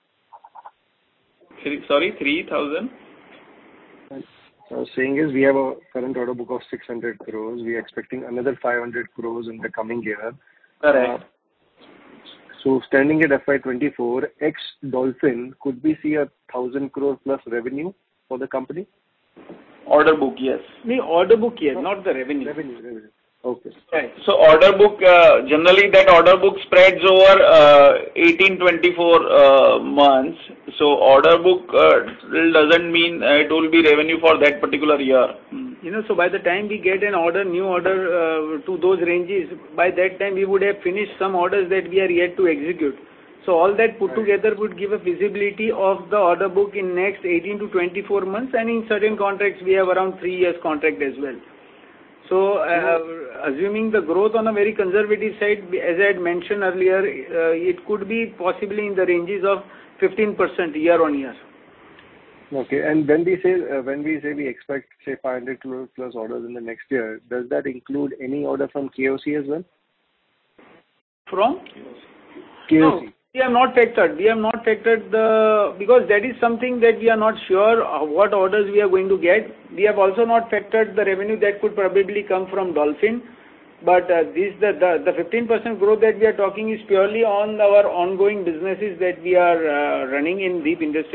Sorry, three thousand? So I was saying is we have a current order book of six hundred crores. We are expecting another five hundred crores in the coming year. Correct. Uh, so standing at F Y twenty-four, ex Dolphin, could we see a one thousand crore plus revenue for the company? Order book, yes. The order book, yes, not the revenue. Revenue, revenue. Okay. Right. So order book, uh, generally that order book spreads over uh, eighteen to twenty-four uh, months. So order book uh, doesn't mean uh, it will be revenue for that particular year. You know, so by the time we get an order, new order uh, to those ranges, by that time we would have finished some orders that we are yet to execute. So all that put right. together would give a visibility of the order book in next eighteen to twenty-four months, and in certain contracts we have around three years contract as well. So, uh, assuming the growth on a very conservative side, as I had mentioned earlier, uh, it could be possibly in the ranges of fifteen percent year on year. Okay. And when we say uh, when we say we expect say five hundred crore plus orders in the next year, does that include any order from K O C as well? From K O C. No. We have not factored. We have not factored the, because that is something that we are not sure what orders we are going to get. We have also not factored the revenue that could probably come from Dolphin. But uh, this the, the the fifteen percent growth that we are talking is purely on our ongoing businesses that we are uh, running in Deep Industries.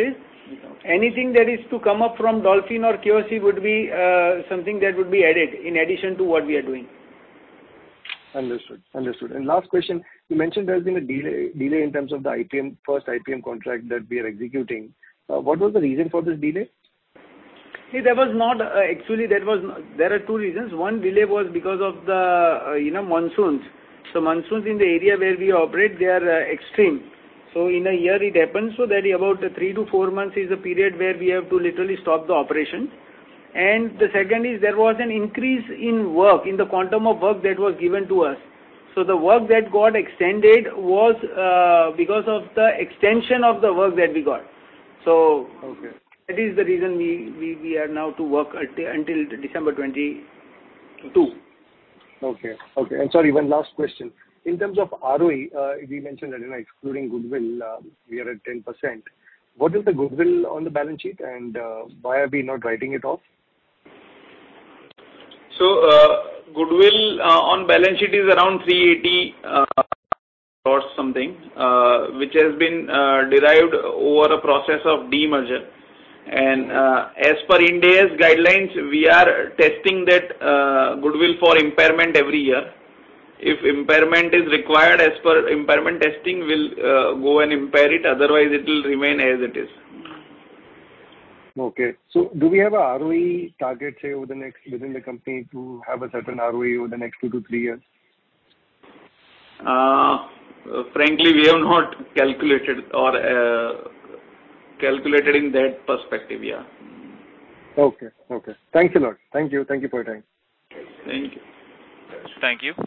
anything that is to come up from Dolphin or K O C would be uh, something that would be added in addition to what we are doing. Understood. Understood. And last question, you mentioned there's been a delay delay in terms of the I P M, first I P M contract that we are executing. Uh, What was the reason for this delay? See, there was not uh, actually, that was there are two reasons. One delay was because of the, uh, you know, monsoons. So monsoons in the area where we operate, they are uh, extreme. So in a year it happens, so that about uh, three to four months is the period where we have to literally stop the operations. And the second is there was an increase in work, in the quantum of work that was given to us. So the work that got extended was uh, because of the extension of the work that we got. So okay. That is the reason we, we, we are now to work until December twenty-two. Okay. Okay. And sorry, one last question. In terms of R O E, uh, we mentioned that, you know, excluding goodwill, uh, we are at ten percent. What is the goodwill on the balance sheet, and uh, why are we not writing it off? So, uh, goodwill uh, on balance sheet is around three eighty uh, or something, uh, which has been uh, derived over a process of demerger. And uh, as per Ind A S guidelines, we are testing that uh, goodwill for impairment every year. If impairment is required as per impairment testing, we'll uh, go and impair it. Otherwise, it will remain as it is. Okay. So do we have a R O E target, say, over the next, within the company to have a certain R O E over the next two to three years? Uh, frankly, we have not calculated or uh, calculated in that perspective, yeah. Okay. Okay. Thanks a lot. Thank you. Thank you for your time. Thank you. Thank you.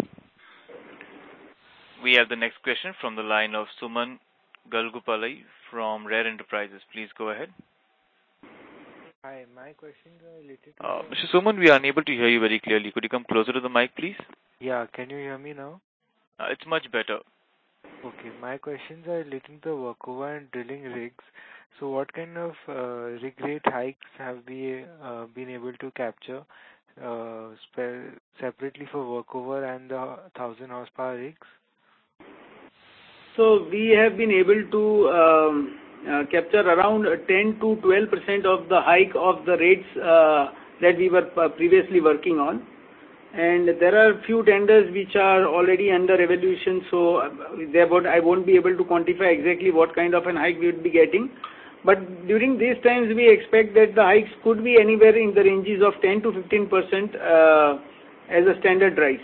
We have the next question from the line of Suman Galgupalai from Rare Enterprises. Please go ahead. Hi, my questions are related to... Uh, Mister Suman, we are unable to hear you very clearly. Could you come closer to the mic, please? Yeah, can you hear me now? Uh, it's much better. Okay, my questions are relating to workover and drilling rigs. So what kind of uh, rig rate hikes have we uh, been able to capture uh, separately for workover and the one thousand horsepower rigs? So we have been able to um, uh, capture around ten to twelve percent of the hike of the rates uh, that we were previously working on. And there are few tenders which are already under evaluation, so therefore I won't be able to quantify exactly what kind of an hike we would be getting. But during these times, we expect that the hikes could be anywhere in the ranges of ten to fifteen percent uh, as a standard rise.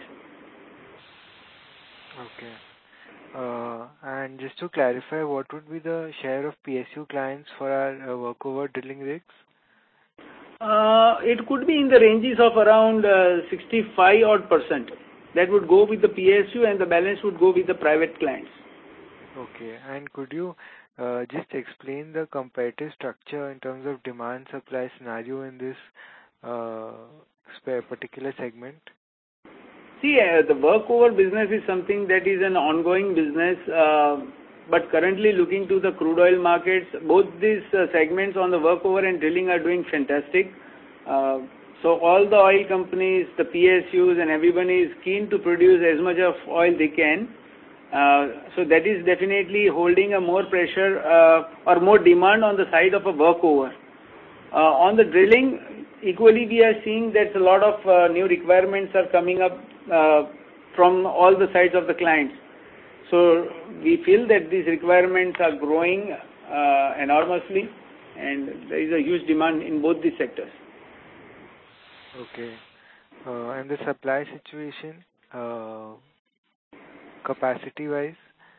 Okay. Uh, and just to clarify, what would be the share of P S U clients for our uh, workover drilling rigs? Uh, it could be in the ranges of around uh, sixty-five odd percent. That would go with the P S U and the balance would go with the private clients. Okay. And could you uh, just explain the competitive structure in terms of demand supply scenario in this uh, particular segment? See, uh, the workover business is something that is an ongoing business, uh, but currently looking to the crude oil markets, both these uh, segments on the workover and drilling are doing fantastic. Uh, so all the oil companies, the P S Us and everyone is keen to produce as much of oil they can. Uh, so that is definitely holding a more pressure uh, or more demand on the side of a workover. Uh, on the drilling, equally we are seeing that a lot of uh, new requirements are coming up uh, from all the sides of the clients. So we feel that these requirements are growing uh, enormously and there is a huge demand in both these sectors. Okay. Uh, and the supply situation, uh, capacity-wise?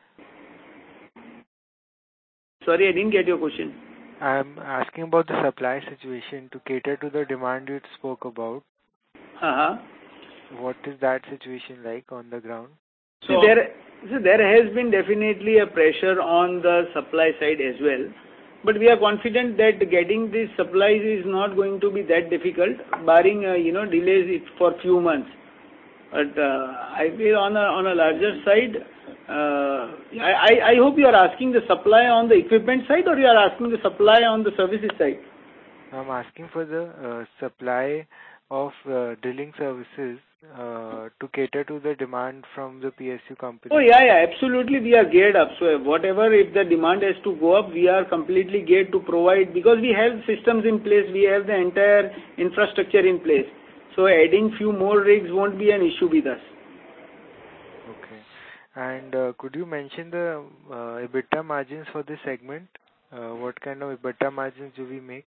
Sorry, I didn't get your question. I'm asking about the supply situation to cater to the demand you spoke about. Uh-huh. What is that situation like on the ground? So there, so there has been definitely a pressure on the supply side as well. But we are confident that getting these supplies is not going to be that difficult, barring uh, you know delays for few months. But uh, I feel on a on a larger side, uh, I I hope you are asking the supply on the equipment side, or you are asking the supply on the services side. I'm asking for the uh, supply of uh, drilling services uh, to cater to the demand from the P S U company? Oh, yeah, yeah, absolutely. We are geared up. So whatever, if the demand has to go up, we are completely geared to provide, because we have systems in place, we have the entire infrastructure in place. So adding few more rigs won't be an issue with us. Okay. And uh, could you mention the uh, EBITDA margins for this segment? Uh, what kind of EBITDA margins do we make?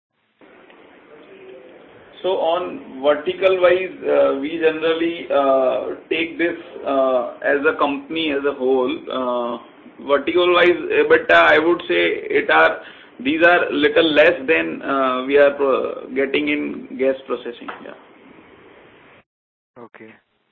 So on vertical wise, uh, we generally uh, take this uh, as a company as a whole. Uh, vertical wise EBITDA, I would say it are these are little less than uh, we are pro getting in gas processing. Yeah. Okay.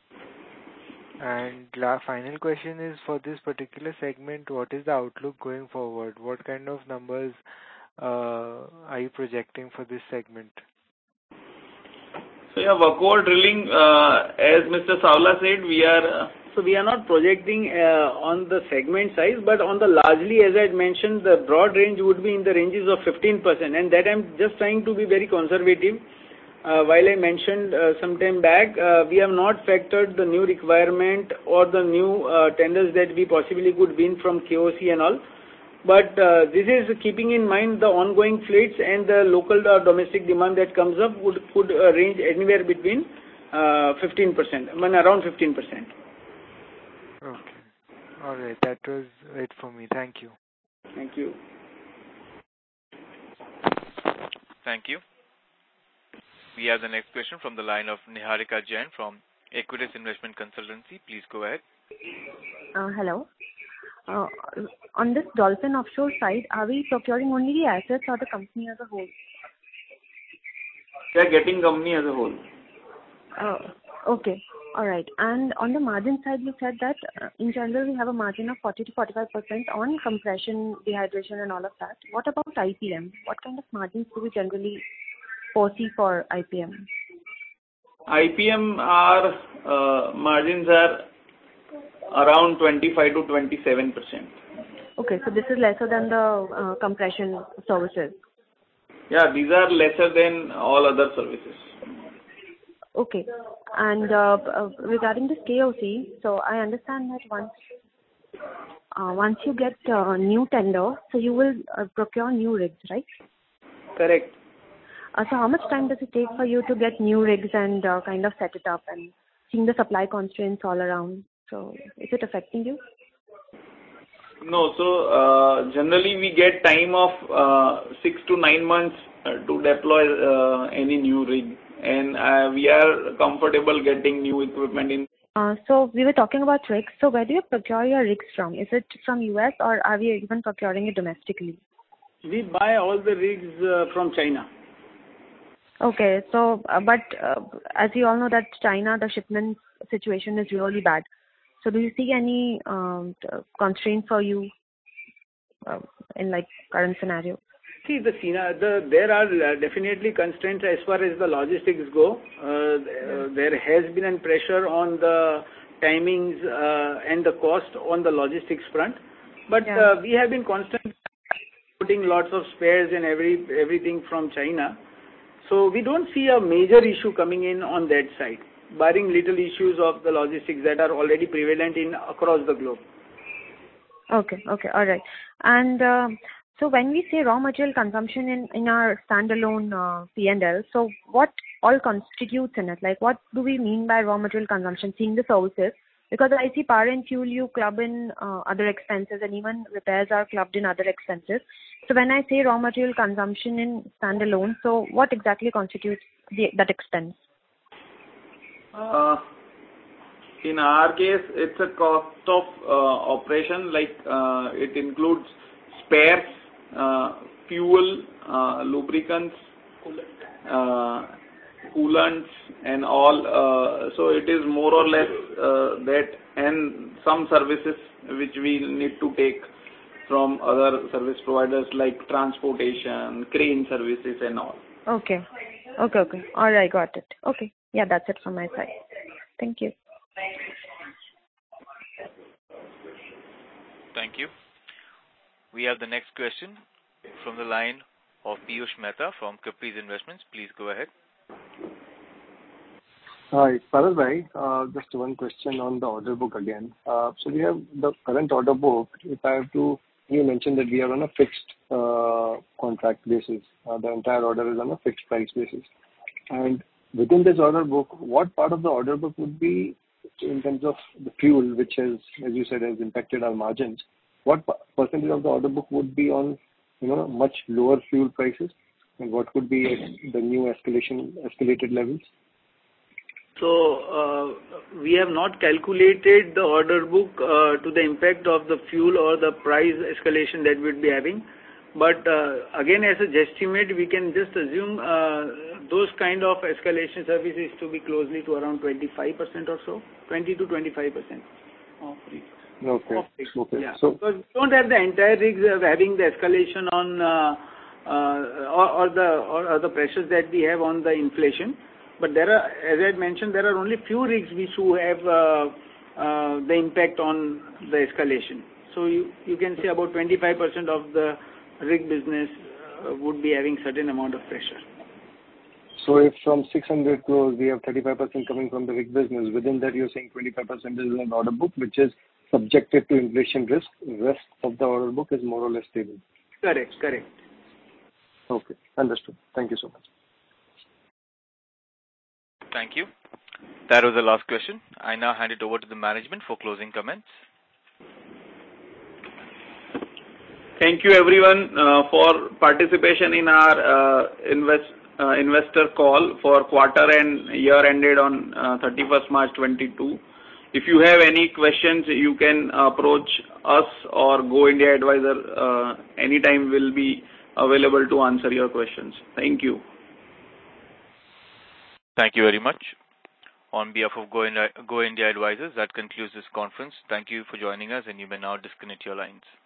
And la final question is, for this particular segment, what is the outlook going forward? What kind of numbers uh, are you projecting for this segment? So yeah, workover drilling, uh, as Mister Savla said, we are. Uh, so we are not projecting uh, on the segment size, but on the largely, as I had mentioned, the broad range would be in the ranges of fifteen percent, and that I'm just trying to be very conservative. Uh, while I mentioned uh, some time back, uh, we have not factored the new requirement or the new uh, tenders that we possibly could win from K O C and all. But uh, this is keeping in mind the ongoing fleets and the local uh, domestic demand that comes up would could uh, range anywhere between uh, fifteen percent, I mean around fifteen percent. Okay. All right. That was it for me. Thank you. Thank you. Thank you. We have the next question from the line of Niharika Jain from Equitas Investment Consultancy. Please go ahead. Uh, hello. Uh, on this Dolphin Offshore side, are we procuring only the assets or the company as a whole? We are getting company as a whole. Oh, okay. All right. And on the margin side, you said that uh, in general we have a margin of forty to forty-five percent on compression, dehydration and all of that. What about I P M? What kind of margins do we generally foresee for I P M? I P M, our uh, margins are around twenty-five to twenty-seven percent. Okay, so this is lesser than the uh, compression services. Yeah, these are lesser than all other services. Okay, and uh, uh, regarding this K O C, so I understand that once uh, once you get uh, new tender, so you will uh, procure new rigs, right? Correct. Uh, so how much time does it take for you to get new rigs and uh, kind of set it up, and seeing the supply constraints all around? So is it affecting you? No, so uh, generally we get time of uh, six to nine months uh, to deploy uh, any new rig, and uh, we are comfortable getting new equipment in. Uh, so we were talking about rigs. So where do you procure your rigs from? Is it from U S or are we even procuring it domestically? We buy all the rigs uh, from China. Okay, so uh, but uh, as you all know that China, the shipment situation is really bad. So do you see any um, constraint for you uh, in like current scenario? See, the, the there are definitely constraints as far as the logistics go. Uh, there has been a pressure on the timings uh, and the cost on the logistics front. But yeah. uh, we have been constantly putting lots of spares and every everything from China. So we don't see a major issue coming in on that side, barring little issues of the logistics that are already prevalent in across the globe. Okay, okay, all right. And uh, so when we say raw material consumption in, in our standalone uh, P and L, so what all constitutes in it? Like what do we mean by raw material consumption, seeing the services? Because I see power and fuel you club in uh, other expenses, and even repairs are clubbed in other expenses. So when I say raw material consumption in standalone, so what exactly constitutes the, that expense? Uh, in our case, it's a cost of uh, operation, like uh, it includes spares, uh, fuel, uh, lubricants, uh, coolants and all. Uh, so it is more or less uh, that, and some services which we need to take from other service providers like transportation, crane services and all. Okay. Okay, okay. All right, got it. Okay. Yeah, that's it from my side. Thank you. Thank you. We have the next question from the line of Piyush Mehta from Caprice Investments. Please go ahead. Hi, Paras bhai. Uh, Just one question on the order book again. Uh, So we have the current order book. If I have to, you mentioned that we are on a fixed uh, contract basis. Uh, The entire order is on a fixed price basis. And within this order book, what part of the order book would be in terms of the fuel, which has, as you said, has impacted our margins? What per- percentage of the order book would be on, you know, much lower fuel prices? And what could be at the new escalation, escalated levels? So uh, we have not calculated the order book uh, to the impact of the fuel or the price escalation that we'd be having. But uh, again, as a guesstimate, we can just assume uh, those kind of escalation services to be closely to around twenty-five percent or so, twenty to twenty-five percent of rigs. Okay. Of rigs. Okay. Yeah. So, Because we don't have the entire rigs uh, having the escalation on uh, uh, or, or the or, or the pressures that we have on the inflation. But there are, as I had mentioned, there are only few rigs which who have uh, uh, the impact on the escalation. So you, you can say about twenty-five percent of the rig business uh, would be having certain amount of pressure. so if from six hundred crores we have thirty-five percent coming from the rig business, within that you're saying twenty-five percent is an order book which is subjected to inflation risk. Rest of the order book is more or less stable. Correct, correct. Okay, understood. Thank you so much. Thank you. That was the last question. I now hand it over to the management for closing comments. Thank you everyone uh, for participation in our uh, invest, uh, investor call for quarter and year ended on uh, thirty-first March twenty-two. If you have any questions, you can approach us or Go India Advisor. Uh, anytime will be available to answer your questions. Thank you. Thank you very much. On behalf of Go India, Go India Advisors, that concludes this conference. Thank you for joining us, and you may now disconnect your lines.